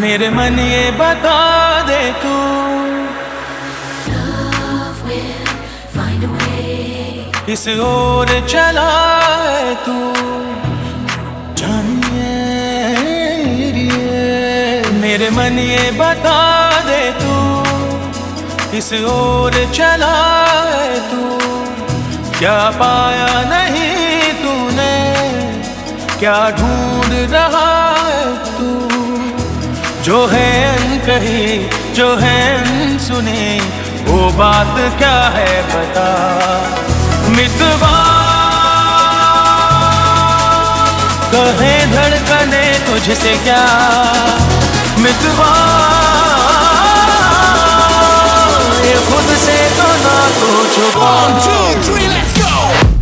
मेरे मन ये बता दे तू, किस ओर चला है तू, जानिए मेरे मन ये बता दे तू, किस ओर चला है तू। क्या पाया नहीं तूने, क्या ढूंढ रहा है तू, जो है अनकही जो है अनसुनी, वो बात क्या है बता। मितवा कहे धड़कने तुझसे क्या, मितवा ये खुद से तो ना तू छुपा। 1, 2, 3, let's go!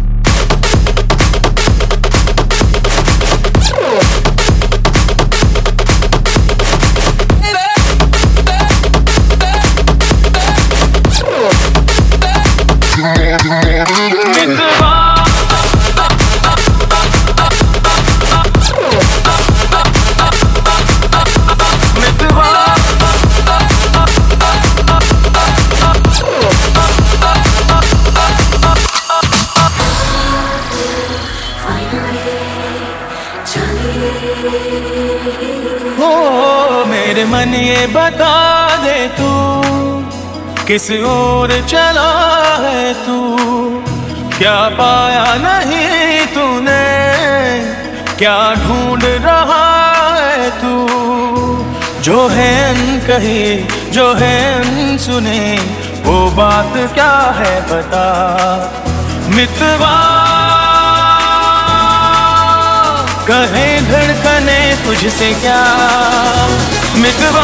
हो मेरे मन ये बता दे तू, किस ओर चला है तू। क्या पाया नहीं तूने, क्या ढूंढ रहा है तू, जो है अनकही जो है अनसुनी, वो बात क्या है बता। मितवा कहे धड़कने तुझसे क्या, मितवा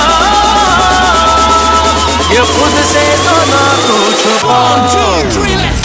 ये खुद से तो ना तू छुपा। 1, 2, 3, let's go!